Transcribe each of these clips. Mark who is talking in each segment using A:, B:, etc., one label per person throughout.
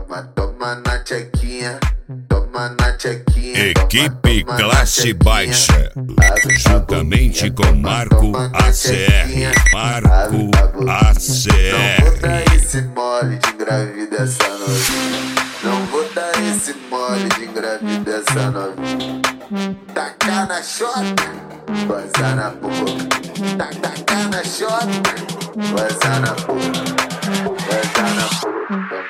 A: Toma na tchequinha, toma na tchequinha.
B: Equipe Classe Baixa, juntamente com Marco ACR. Marco ACR.
A: Não vou dar esse mole de engravida essa novinha. Não vou dar esse mole de engravida essa novinha. Tacar na chota, vazar na porra. Tacar na chota, vazar na porra. Vazar na porra.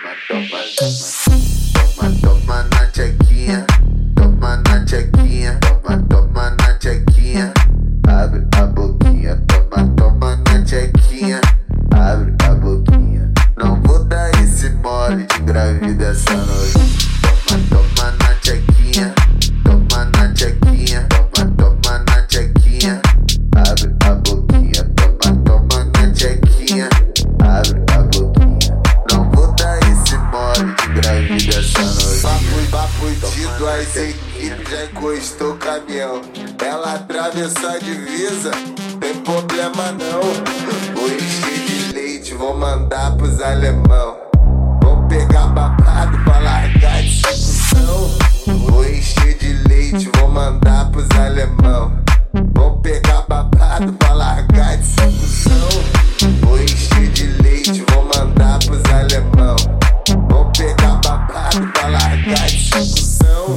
A: Toma na tchequinha, toma na tchequinha, toma na tchequinha. Abre a boquinha, toma na tchequinha. Abre a boquinha. Não vou dar esse mole de engravida essa novinha. Toma na tchequinha, toma na tchequinha, toma na tchequinha. Abre a boquinha, toma na tchequinha. Abre a boquinha. Não vou dar esse mole de engravida essa novinha.
C: Fudido, as equipes já encostou o caminhão. Ela atravessou a divisa, tem problema não. Vou encher de leite, vou mandar pros alemão. Vou pegar babado pra largar de discussão. Vou encher de leite, vou mandar pros alemão. Vou pegar babado pra largar de discussão. Vou encher de leite, vou mandar pros alemão. Vou pegar babado pra largar de discussão.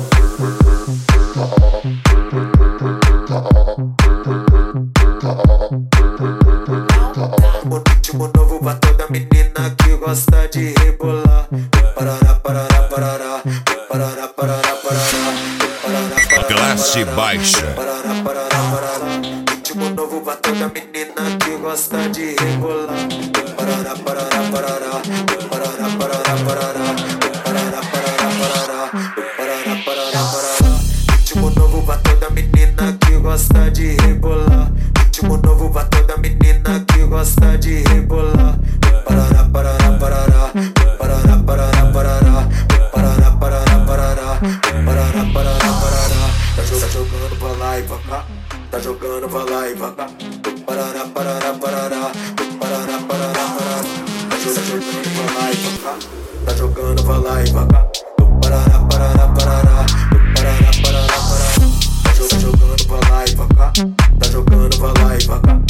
C: Ritmo novo pra toda menina que gosta de rebolar. Parará, parará, parará, parará, parará, parará.
B: Classe Baixa.
C: Parará, parará, parará. Ritmo novo pra toda menina que gosta de rebolar. Parará, parará, parará, parará, parará, parará. Parará, parará, parará, parará, parará, parará. Ritmo novo pra toda menina que gosta de rebolar. Ritmo novo pra toda menina que gosta de rebolar. Parará, parará, parará, parará, parará, parará. Parará, parará, parará, parará, parará, parará. Tá jogando pra lá e pra cá, tá jogando pra lá e pra cá. Parará, parará, parará, parará, parará, parará. Tá jogando pra lá e pra cá, tá jogando pra lá e pra cá. Parará, parará, parará, parará, parará, parará. Tá jogando pra lá e pra cá, tá jogando pra lá e pra cá.